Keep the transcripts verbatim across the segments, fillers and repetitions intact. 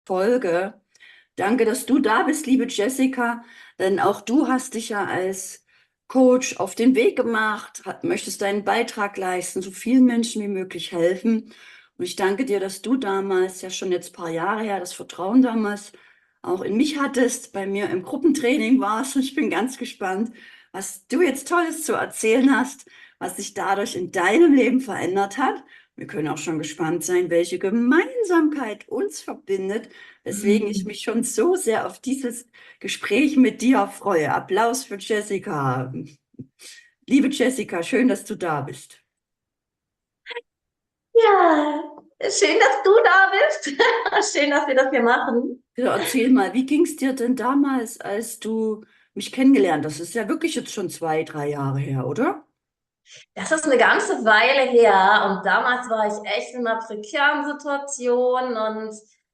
Folge. Danke, dass du da bist, liebe Jessica, denn auch du hast dich ja als Coach auf den Weg gemacht, hat, möchtest deinen Beitrag leisten, so vielen Menschen wie möglich helfen. Und ich danke dir, dass du damals, ja schon jetzt ein paar Jahre her, das Vertrauen damals auch in mich hattest, bei mir im Gruppentraining warst. Und ich bin ganz gespannt, was du jetzt Tolles zu erzählen hast, was sich dadurch in deinem Leben verändert hat. Wir können auch schon gespannt sein, welche Gemeinsamkeit uns verbindet, weswegen ich mich schon so sehr auf dieses Gespräch mit dir freue. Applaus für Jessica. Liebe Jessica, schön, dass du da bist. Ja, schön, dass du da bist. Schön, dass wir das hier machen. Ja, erzähl mal, wie ging es dir denn damals, als du mich kennengelernt hast? Das ist ja wirklich jetzt schon zwei, drei Jahre her, oder? Das ist eine ganze Weile her und damals war ich echt in einer prekären Situation und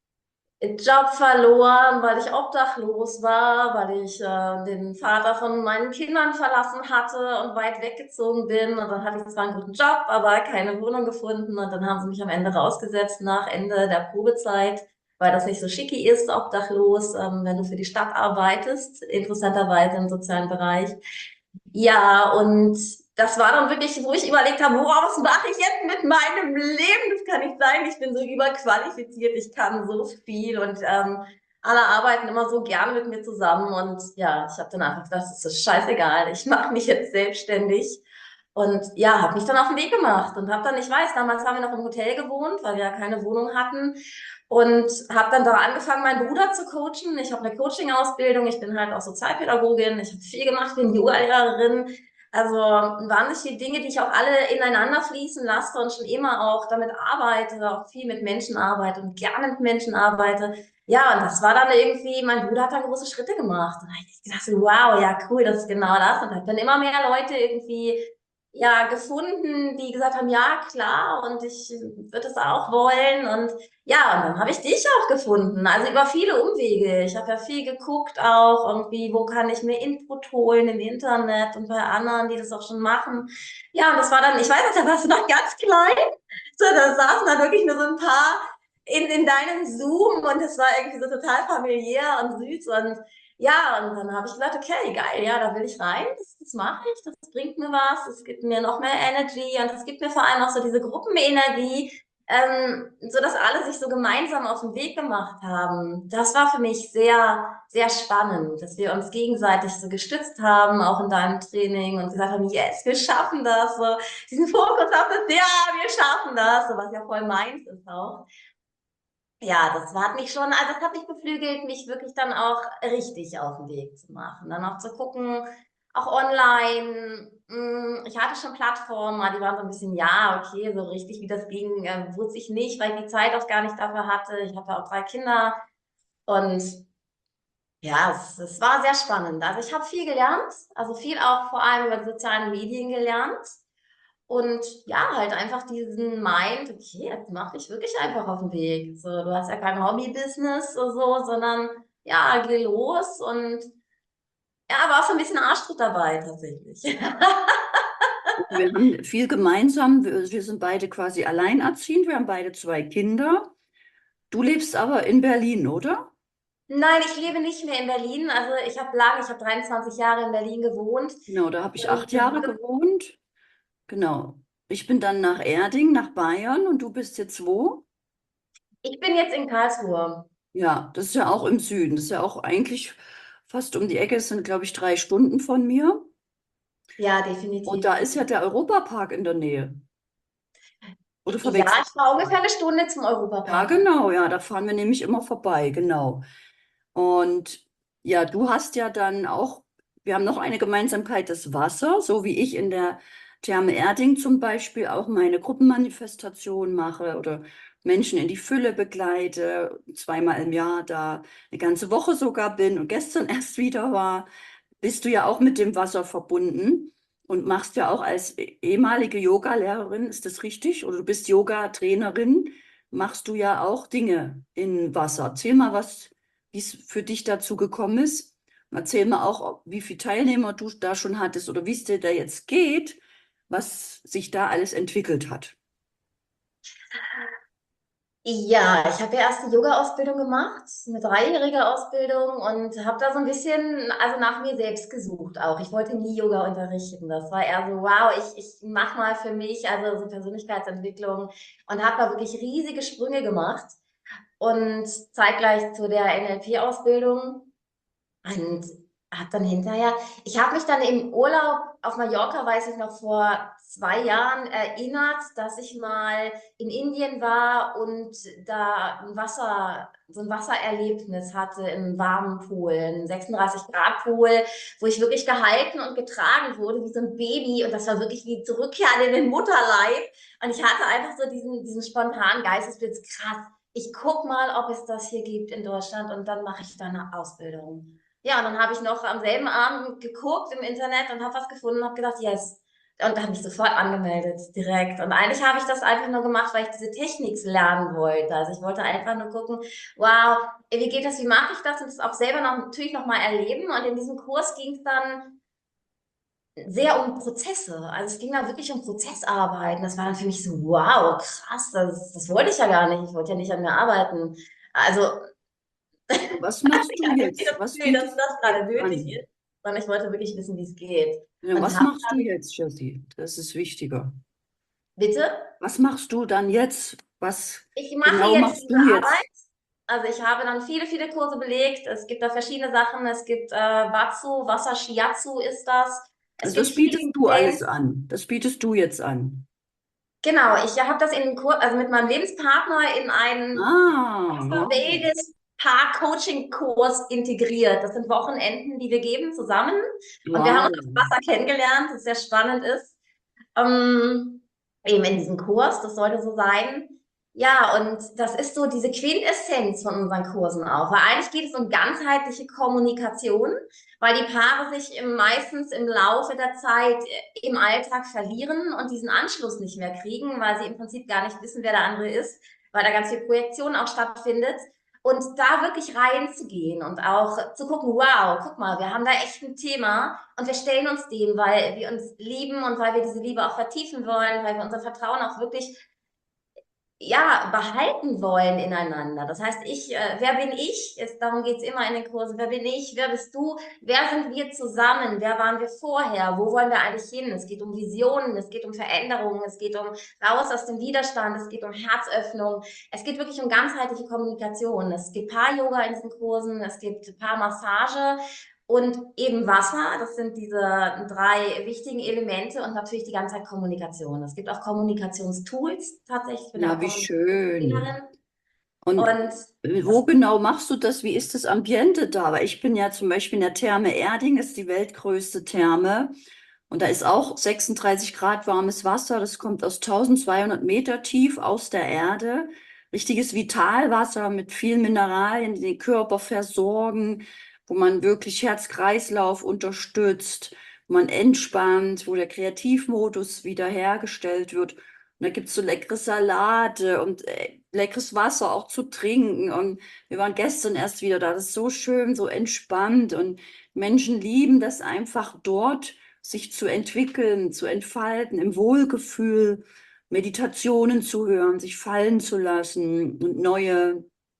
Job verloren, weil ich obdachlos war, weil ich äh, den Vater von meinen Kindern verlassen hatte und weit weggezogen bin. Und dann hatte ich zwar einen guten Job, aber keine Wohnung gefunden. Und dann haben sie mich am Ende rausgesetzt nach Ende der Probezeit, weil das nicht so schicki ist, obdachlos, ähm, wenn du für die Stadt arbeitest, interessanterweise im sozialen Bereich. Ja, und das war dann wirklich, wo ich überlegt habe, wow, was mache ich jetzt mit meinem Leben? Das kann nicht sein. Ich bin so überqualifiziert, ich kann so viel und ähm, alle arbeiten immer so gerne mit mir zusammen. Und ja, ich habe dann einfach gedacht, das ist scheißegal, ich mache mich jetzt selbstständig. Und ja, habe mich dann auf den Weg gemacht und habe dann, ich weiß, damals haben wir noch im Hotel gewohnt, weil wir ja keine Wohnung hatten. Und habe dann da angefangen, meinen Bruder zu coachen. Ich habe eine Coaching-Ausbildung, ich bin halt auch Sozialpädagogin, ich habe viel gemacht, bin Yoga-Lehrerin. Also wahnsinnig viele Dinge, die ich auch alle ineinander fließen lasse und schon immer auch damit arbeite, auch viel mit Menschen arbeite und gerne mit Menschen arbeite. Ja, und das war dann irgendwie, mein Bruder hat dann große Schritte gemacht. Und da habe ich gedacht, wow, ja, cool, das ist genau das. Und da habe dann immer mehr Leute irgendwie ja, gefunden, die gesagt haben, ja, klar, und ich würde es auch wollen. Und ja, und dann habe ich dich auch gefunden. Also über viele Umwege. Ich habe ja viel geguckt auch irgendwie, wo kann ich mir Input holen im Internet und bei anderen, die das auch schon machen. Ja, und das war dann, ich weiß nicht, da warst du noch ganz klein. So, da saßen dann wirklich nur so ein paar in, in deinem Zoom und es war irgendwie so total familiär und süß und ja, und dann habe ich gesagt, okay, geil, ja, da will ich rein, das, das mache ich, das bringt mir was, es gibt mir noch mehr Energy und es gibt mir vor allem auch so diese Gruppenenergie, ähm, so dass alle sich so gemeinsam auf den Weg gemacht haben. Das war für mich sehr, sehr spannend, dass wir uns gegenseitig so gestützt haben, auch in deinem Training und gesagt haben, yes, wir schaffen das, so diesen Fokus auf das, ja, wir schaffen das, so was ja voll meins ist auch. Ja, das hat mich schon, also das hat mich beflügelt, mich wirklich dann auch richtig auf den Weg zu machen. Dann auch zu gucken, auch online. mh, Ich hatte schon Plattformen, aber die waren so ein bisschen, ja, okay, so richtig wie das ging, äh, wusste ich nicht, weil ich die Zeit auch gar nicht dafür hatte. Ich hatte auch drei Kinder und ja, es, es war sehr spannend. Also ich habe viel gelernt, also viel auch vor allem über die sozialen Medien gelernt. Und ja, halt einfach diesen Mind, okay, jetzt mache ich wirklich einfach auf den Weg. So, du hast ja kein Hobby-Business oder so, sondern ja, geh los und ja, war auch so ein bisschen Arschtritt dabei tatsächlich. Wir haben viel gemeinsam. Wir, wir sind beide quasi alleinerziehend. Wir haben beide zwei Kinder. Du lebst aber in Berlin, oder? Nein, ich lebe nicht mehr in Berlin. Also ich habe lange, ich habe dreiundzwanzig Jahre in Berlin gewohnt. Genau, da habe ich Und acht Jahre gewohnt. Genau. Ich bin dann nach Erding, nach Bayern und du bist jetzt wo? ich bin jetzt in Karlsruhe. Ja, das ist ja auch im Süden. Das ist ja auch eigentlich fast um die Ecke. Es sind, glaube ich, drei Stunden von mir. Ja, Und da definitiv. ist ja der Europapark in der Nähe. Oder Ja, verwechselt? ich war ungefähr eine Stunde zum Ja, Europapark. genau, ja, da fahren wir nämlich immer vorbei, genau. Und ja, du hast ja dann auch, wir haben noch eine Gemeinsamkeit, das Wasser, so wie ich in der Therme Erding zum Beispiel auch meine Gruppenmanifestation mache oder Menschen in die Fülle begleite, zweimal im Jahr da eine ganze Woche sogar bin und gestern erst wieder war, bist du ja auch mit dem Wasser verbunden und machst ja auch als eh- ehemalige Yoga-Lehrerin, ist das richtig? Oder du bist Yoga-Trainerin, machst du ja auch Dinge in Wasser. Erzähl mal, was, wie es für dich dazu gekommen ist. Und erzähl mal auch, ob- wie viele Teilnehmer du da schon hattest oder wie es dir da jetzt geht, was sich da alles entwickelt hat. Ja, ich habe ja erst die Yoga-Ausbildung gemacht, eine dreijährige Ausbildung und habe da so ein bisschen, also nach mir selbst gesucht auch. Ich wollte nie Yoga unterrichten. Das war eher so, wow, ich, ich mache mal für mich, also so Persönlichkeitsentwicklung und habe da wirklich riesige Sprünge gemacht und zeitgleich zu der N L P-Ausbildung. Und habe dann hinterher, ich habe mich dann im Urlaub auf Mallorca, weiß ich noch, vor zwei Jahren erinnert, dass ich mal in Indien war und da ein Wasser, so ein Wassererlebnis hatte im warmen Pool, ein sechsunddreißig Grad Pool, wo ich wirklich gehalten und getragen wurde wie so ein Baby und das war wirklich wie Zurückkehren in den Mutterleib und ich hatte einfach so diesen, diesen spontanen Geistesblitz, krass, ich guck mal, ob es das hier gibt in Deutschland und dann mache ich da eine Ausbildung. Ja, und dann habe ich noch am selben Abend geguckt im Internet und habe was gefunden und habe gedacht, yes. Und habe mich sofort angemeldet, direkt. Und eigentlich habe ich das einfach nur gemacht, weil ich diese Technik lernen wollte. Also ich wollte einfach nur gucken, wow, wie geht das, wie mache ich das? Und das auch selber noch, natürlich nochmal erleben. Und in diesem Kurs ging es dann sehr um Prozesse. Also es ging da wirklich um Prozessarbeiten. Das war dann für mich so, wow, krass, das, das wollte ich ja gar nicht. Ich wollte ja nicht an mir arbeiten. Also Was machst du ich hatte nicht jetzt? das Was Gefühl, dass bietest das du gerade jetzt nötig an? ist, sondern ich wollte wirklich wissen, wie es geht. Ja, Und was habe machst du jetzt, Jessie? Das ist wichtiger. bitte, Was machst du dann jetzt? Was ich mache genau jetzt machst diese du Arbeit. jetzt? Also ich habe dann viele, viele Kurse belegt. Es gibt da verschiedene Sachen. Es gibt äh, Watsu, Wasser Shiatsu ist das. Es Also gibt das bietest Healing du alles Place. an. Das bietest du jetzt an. Genau, ich habe das in den Kur also mit meinem Lebenspartner in einen Ah, Wasser wow. Wellness Paar Coaching Kurs integriert. Das sind Wochenenden, die wir geben zusammen. Und wir haben uns Wow. auf Wasser kennengelernt, das sehr spannend ist. Ähm, eben in diesem Kurs, das sollte so sein. Ja, und das ist so diese Quintessenz von unseren Kursen auch, weil eigentlich geht es um ganzheitliche Kommunikation, weil die Paare sich im, meistens im Laufe der Zeit äh, im Alltag verlieren und diesen Anschluss nicht mehr kriegen, weil sie im Prinzip gar nicht wissen, wer der andere ist, weil da ganz viel Projektion auch stattfindet. Und da wirklich reinzugehen und auch zu gucken, wow, guck mal, wir haben da echt ein Thema und wir stellen uns dem, weil wir uns lieben und weil wir diese Liebe auch vertiefen wollen, weil wir unser Vertrauen auch wirklich ja, behalten wollen ineinander. Das heißt, ich, äh, wer bin ich? Ist, darum geht's immer in den Kursen. Wer bin ich? Wer bist du? Wer sind wir zusammen? Wer waren wir vorher? Wo wollen wir eigentlich hin? Es geht um Visionen, es geht um Veränderungen, es geht um raus aus dem Widerstand, es geht um Herzöffnung. Es geht wirklich um ganzheitliche Kommunikation. Es gibt Paar-Yoga in diesen Kursen, es gibt Paar-Massage. Und eben Wasser, das sind diese drei wichtigen Elemente und natürlich die ganze Zeit Kommunikation. Es gibt auch Kommunikationstools tatsächlich. Ich bin ja Ja, auch wie schön. Kommunikationstrainerin. Und Und wo das, genau machst du das? Wie ist das Ambiente da? Weil ich bin ja zum Beispiel in der Therme Erding, das ist die weltgrößte Therme. Und da ist auch sechsunddreißig Grad warmes Wasser. Das kommt aus tausendzweihundert Meter tief aus der Erde. Richtiges Vitalwasser mit vielen Mineralien, die den Körper versorgen, wo man wirklich Herz-Kreislauf unterstützt, wo man entspannt, wo der Kreativmodus wiederhergestellt wird. Und da gibt's so leckere Salate und äh, leckeres Wasser auch zu trinken. Und wir waren gestern erst wieder da. Das ist so schön, so entspannt. Und Menschen lieben das einfach dort sich zu entwickeln, zu entfalten, im Wohlgefühl, Meditationen zu hören, sich fallen zu lassen und neue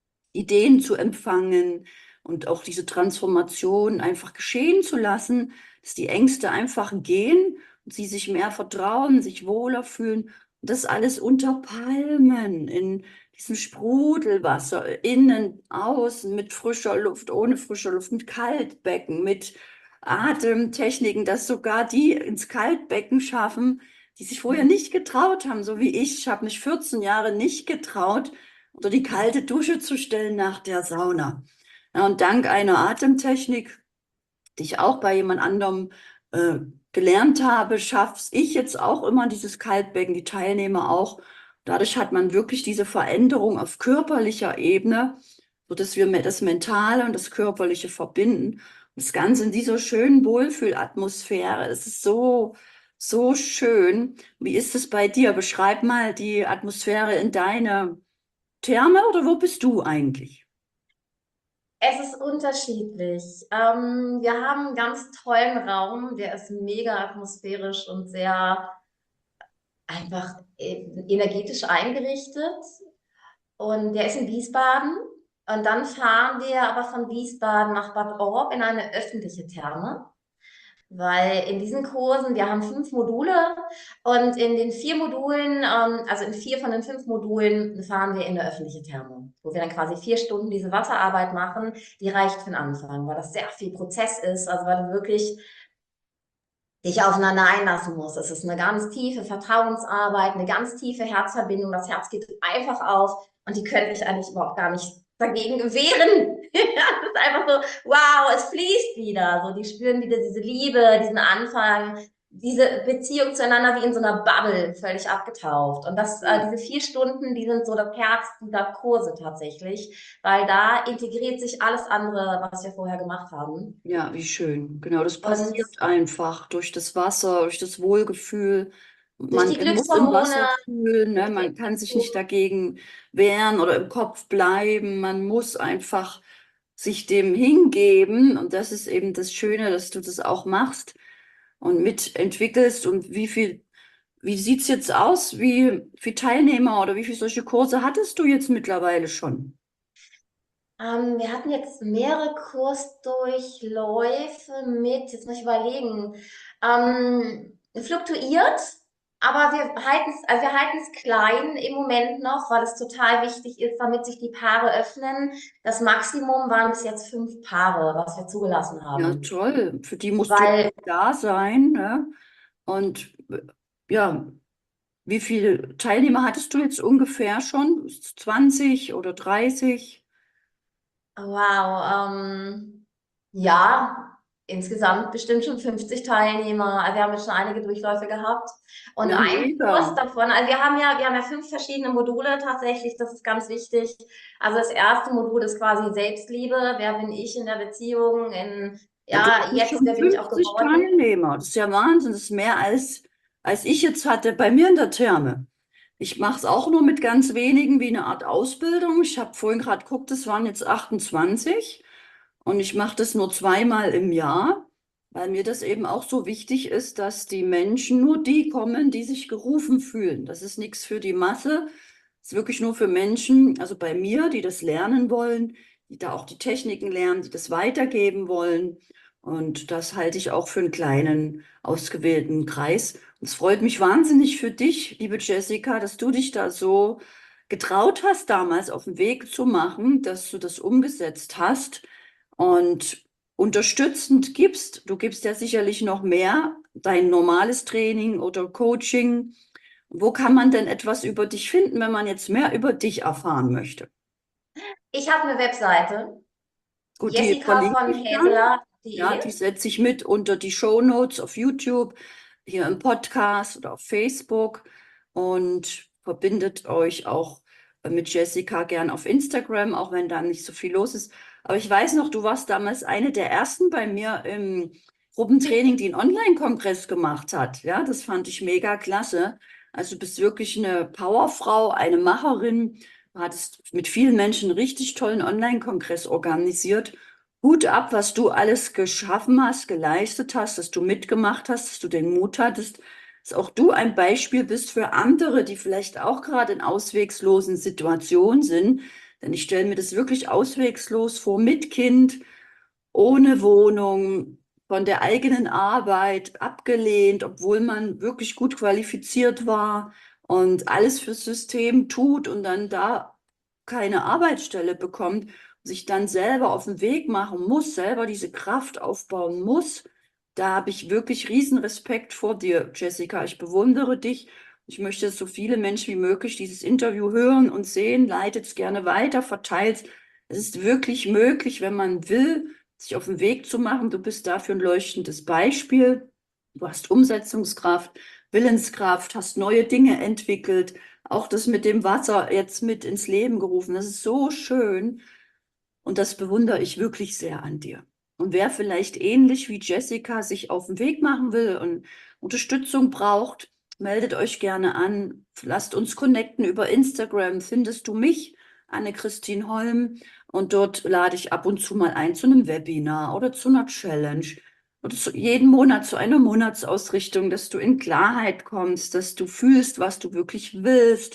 Ideen zu empfangen und auch diese Transformation einfach geschehen zu lassen, dass die Ängste einfach gehen und sie sich mehr vertrauen, sich wohler fühlen. Und das alles unter Palmen, in diesem Sprudelwasser, innen, außen, mit frischer Luft, ohne frischer Luft, mit Kaltbecken, mit Atemtechniken, dass sogar die ins Kaltbecken schaffen, die sich vorher nicht getraut haben, so wie ich. Ich habe mich vierzehn Jahre nicht getraut, unter die kalte Dusche zu stellen nach der Sauna. Ja, und dank einer Atemtechnik, die ich auch bei jemand anderem äh, gelernt habe, schaffe ich jetzt auch immer dieses Kaltbecken, die Teilnehmer auch. Dadurch hat man wirklich diese Veränderung auf körperlicher Ebene, sodass wir das Mentale und das Körperliche verbinden. Und das Ganze in dieser schönen Wohlfühlatmosphäre. Es ist so, so schön. Wie ist es bei dir? Beschreib mal die Atmosphäre in deiner Therme oder wo bist du eigentlich? es ist unterschiedlich. Ähm, wir haben einen ganz tollen Raum, der ist mega atmosphärisch und sehr einfach äh, energetisch eingerichtet. Und der ist in Wiesbaden. Und dann fahren wir aber von Wiesbaden nach Bad Orb in eine öffentliche Therme. Weil in diesen Kursen, wir haben fünf Module und in den vier Modulen, ähm, also in vier von den fünf Modulen fahren wir in eine öffentliche Therme, wo wir dann quasi vier Stunden diese Wasserarbeit machen. Die reicht für den Anfang, weil das sehr viel Prozess ist, also weil du wirklich dich aufeinander einlassen musst. Es ist eine ganz tiefe Vertrauensarbeit, eine ganz tiefe Herzverbindung. Das Herz geht einfach auf und die können sich eigentlich überhaupt gar nicht dagegen wehren. Es ist einfach so, wow, es fließt wieder. So, die spüren wieder diese Liebe, diesen Anfang, diese Beziehung zueinander wie in so einer Bubble, völlig abgetaucht. Und das, äh, diese vier Stunden, die sind so das Herz dieser Kurse tatsächlich, weil da integriert sich alles andere, was wir vorher gemacht haben. Ja, wie schön. Genau, das Und passiert einfach durch das Wasser, durch das Wohlgefühl. durch Man die muss im Glückshormone, Wasser fühlen, ne? durch die Man kann sich nicht dagegen wehren oder im Kopf bleiben. Man muss einfach sich dem hingeben. Und das ist eben das Schöne, dass du das auch machst und mitentwickelst. Und wie viel, wie sieht's jetzt aus? Wie viele Teilnehmer oder wie viele solche Kurse hattest du jetzt mittlerweile schon? Ähm, wir hatten jetzt mehrere Kursdurchläufe mit, jetzt muss ich überlegen, ähm, fluktuiert, aber wir halten es, also wir halten es klein im Moment noch, weil es total wichtig ist, damit sich die Paare öffnen. Das Maximum waren bis jetzt fünf Paare, was wir zugelassen Ja, haben. toll. Für die musst du ja Weil da sein, ne? Und äh, ja, wie viele Teilnehmer hattest du jetzt ungefähr schon? Zwanzig oder dreißig? Wow, ähm, ja, insgesamt bestimmt schon fünfzig Teilnehmer. Also wir haben jetzt schon einige Durchläufe gehabt. Und Ja, ein Kurs mega. davon, also wir haben ja, wir haben ja fünf verschiedene Module tatsächlich, das ist ganz wichtig. Also das erste Modul ist quasi Selbstliebe. Wer bin ich in der Beziehung? In, Ja, du ja, hattest jetzt, schon wer bin ich auch fünfzig geworden? Teilnehmer. Das ist ja Wahnsinn. Das ist mehr als, als ich jetzt hatte bei mir in der Therme. Ich mache es auch nur mit ganz wenigen, wie eine Art Ausbildung. Ich habe vorhin gerade geguckt, es waren jetzt achtundzwanzig. Und ich mache das nur zweimal im Jahr, weil mir das eben auch so wichtig ist, dass die Menschen nur die kommen, die sich gerufen fühlen. Das ist nichts für die Masse. Es ist wirklich nur für Menschen, also bei mir, die das lernen wollen, die da auch die Techniken lernen, die das weitergeben wollen. Und das halte ich auch für einen kleinen, ausgewählten Kreis. Und es freut mich wahnsinnig für dich, liebe Jessica, dass du dich da so getraut hast, damals auf den Weg zu machen, dass du das umgesetzt hast und unterstützend gibst. Du gibst ja sicherlich noch mehr, dein normales Training oder Coaching. Wo kann man denn etwas über dich finden, wenn man jetzt mehr über dich erfahren möchte? Ich habe eine Webseite, Gut, die jessica verlinke von ich dann. Ja, häseler.de. die setze ich mit unter die Shownotes auf YouTube, hier im Podcast oder auf Facebook und verbindet euch auch mit Jessica gern auf Instagram, auch wenn da nicht so viel los ist. Aber ich weiß noch, du warst damals eine der ersten bei mir im Gruppentraining, die einen Online-Kongress gemacht hat. Ja, das fand ich mega klasse. Also du bist wirklich eine Powerfrau, eine Macherin. Du hattest mit vielen Menschen einen richtig tollen Online-Kongress organisiert. Hut ab, was du alles geschaffen hast, geleistet hast, dass du mitgemacht hast, dass du den Mut hattest, dass auch du ein Beispiel bist für andere, die vielleicht auch gerade in auswegslosen Situationen sind. Denn ich stelle mir das wirklich auswegslos vor, mit Kind, ohne Wohnung, von der eigenen Arbeit abgelehnt, obwohl man wirklich gut qualifiziert war und alles fürs System tut und dann da keine Arbeitsstelle bekommt, sich dann selber auf den Weg machen muss, selber diese Kraft aufbauen muss. Da habe ich wirklich riesen Respekt vor dir, Jessica. Ich bewundere dich. Ich möchte, dass so viele Menschen wie möglich dieses Interview hören und sehen. Leitet es gerne weiter, verteilt. Es ist wirklich möglich, wenn man will, sich auf den Weg zu machen. Du bist dafür ein leuchtendes Beispiel. Du hast Umsetzungskraft, Willenskraft, hast neue Dinge entwickelt. Auch das mit dem Wasser jetzt mit ins Leben gerufen. Das ist so schön. Und das bewundere ich wirklich sehr an dir. Und wer vielleicht ähnlich wie Jessica sich auf den Weg machen will und Unterstützung braucht, meldet euch gerne an. Lasst uns connecten über Instagram. Findest du mich, Anne-Christine Holm? Und dort lade ich ab und zu mal ein zu einem Webinar oder zu einer Challenge oder zu, jeden Monat zu einer Monatsausrichtung, dass du in Klarheit kommst, dass du fühlst, was du wirklich willst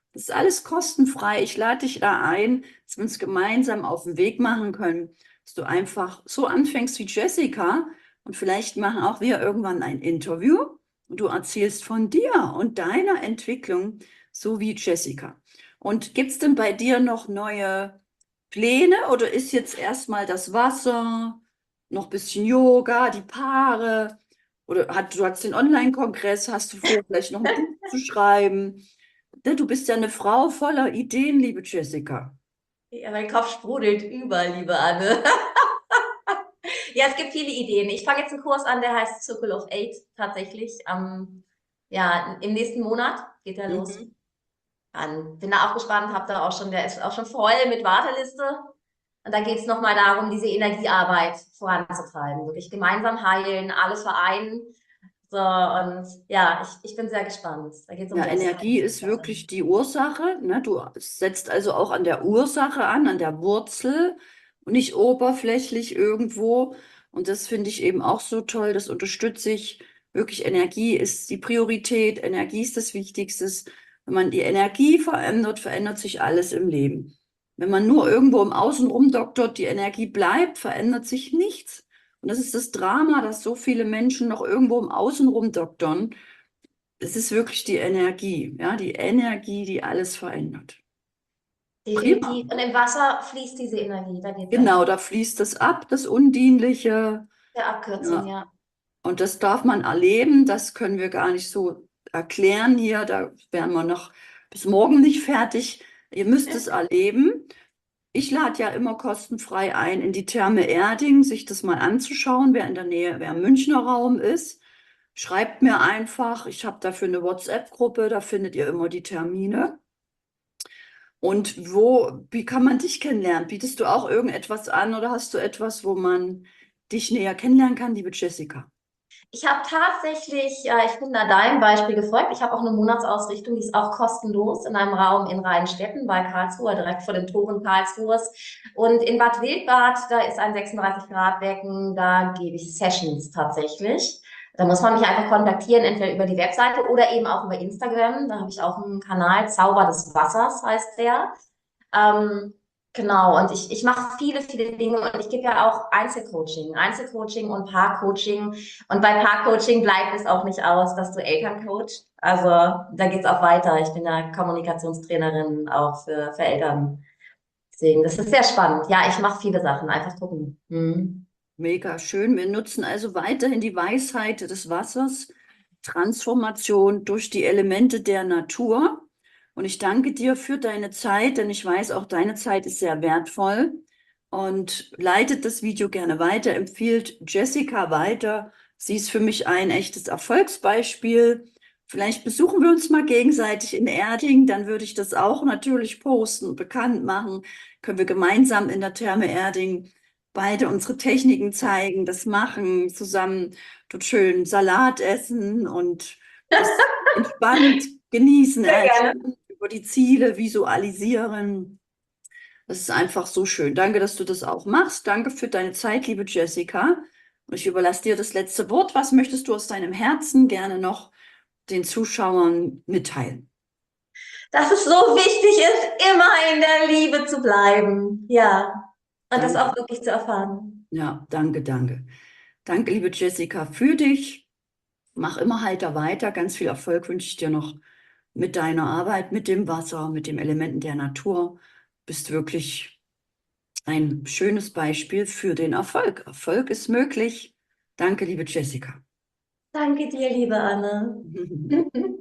Das ist alles kostenfrei. Ich lade dich da ein, dass wir uns gemeinsam auf den Weg machen können, dass du einfach so anfängst wie Jessica und vielleicht machen auch wir irgendwann ein Interview und du erzählst von dir und deiner Entwicklung, so wie Jessica. Und gibt es denn bei dir noch neue Pläne oder ist jetzt erstmal das Wasser, noch ein bisschen Yoga, die Paare oder hat, du hast den Online-Kongress, hast du vor, vielleicht noch ein Buch zu schreiben? Ne, du bist ja eine Frau voller Ideen, liebe Jessica. Ja, mein Kopf sprudelt über, liebe Anne. Ja, es gibt viele Ideen. Ich fange jetzt einen Kurs an, der heißt Circle of Eight tatsächlich. Ähm, ja, im nächsten Monat geht er los. Mhm. Dann bin da auch gespannt, habe da auch schon, der ist auch schon voll mit Warteliste. Und da geht es nochmal darum, diese Energiearbeit voranzutreiben. Wirklich gemeinsam heilen, alles vereinen. So, und ja, ich, ich bin sehr gespannt. Da geht es um Ja, Energie ist Selbstheilung. wirklich die Ursache, ne? Du setzt also auch an der Ursache an, an der Wurzel und nicht oberflächlich irgendwo. Und das finde ich eben auch so toll. Das unterstütze ich. Wirklich, Energie ist die Priorität. Energie ist das Wichtigste. Wenn man die Energie verändert, verändert sich alles im Leben. Wenn man nur irgendwo im Außen rumdoktort, die Energie bleibt, verändert sich nichts. Und das ist das Drama, dass so viele Menschen noch irgendwo im Außen rumdoktern. Es ist wirklich die Energie, ja, die Energie, die alles verändert. Prima. Definitiv. Und im Wasser fließt diese Energie. Da geht es Genau, einfach da fließt es ab, das Undienliche. der Abkürzung, Ja. ja. Und das darf man erleben, das können wir gar nicht so erklären hier. Da wären wir noch bis morgen nicht fertig. Ihr müsst es erleben. Ich lade ja immer kostenfrei ein, in die Therme Erding, sich das mal anzuschauen, wer in der Nähe, wer im Münchner Raum ist. Schreibt mir einfach, ich habe dafür eine WhatsApp-Gruppe, da findet ihr immer die Termine. Und wo, wie kann man dich kennenlernen? Bietest du auch irgendetwas an oder hast du etwas, wo man dich näher kennenlernen kann, liebe Jessica? Ich habe tatsächlich, äh, ich bin da deinem Beispiel gefolgt. Ich habe auch eine Monatsausrichtung, die ist auch kostenlos in einem Raum in Rheinstetten bei Karlsruhe, direkt vor den Toren Karlsruhes. Und in Bad Wildbad, da ist ein sechsunddreißig Grad Becken, da gebe ich Sessions tatsächlich. Da muss man mich einfach kontaktieren, entweder über die Webseite oder eben auch über Instagram. Da habe ich auch einen Kanal, Zauber des Wassers heißt der. Ähm, genau, und ich, ich mache viele, viele Dinge und ich gebe ja auch Einzelcoaching, Einzelcoaching und Paarcoaching. Und bei Paarcoaching bleibt es auch nicht aus, dass du Eltern coachst. Also da geht es auch weiter. Ich bin ja Kommunikationstrainerin auch für, für Eltern. Deswegen, das ist sehr spannend. Ja, ich mache viele Sachen. Einfach gucken. Mhm. Mega schön. Wir nutzen also weiterhin die Weisheit des Wassers, Transformation durch die Elemente der Natur. Und ich danke dir für deine Zeit, denn ich weiß, auch deine Zeit ist sehr wertvoll. Und leitet das Video gerne weiter, empfiehlt Jessica weiter. Sie ist für mich ein echtes Erfolgsbeispiel. Vielleicht besuchen wir uns mal gegenseitig in Erding, dann würde ich das auch natürlich posten und bekannt machen. Können wir gemeinsam in der Therme Erding beide unsere Techniken zeigen, das machen, zusammen dort schön Salat essen und das entspannt genießen, Sehr gerne. erzählen, über die Ziele visualisieren. Das ist einfach so schön. Danke, dass du das auch machst. Danke für deine Zeit, liebe Jessica. Und ich überlasse dir das letzte Wort. Was möchtest du aus deinem Herzen gerne noch den Zuschauern mitteilen? Dass es so wichtig ist, immer in der Liebe zu bleiben. Ja. Und das Danke. auch wirklich zu erfahren. Ja, danke, danke. Danke, liebe Jessica, für dich. Mach immer heiter weiter. Ganz viel Erfolg wünsche ich dir noch mit deiner Arbeit, mit dem Wasser, mit den Elementen der Natur. Bist wirklich ein schönes Beispiel für den Erfolg. Erfolg ist möglich. Danke, liebe Jessica. Danke dir, liebe Anne.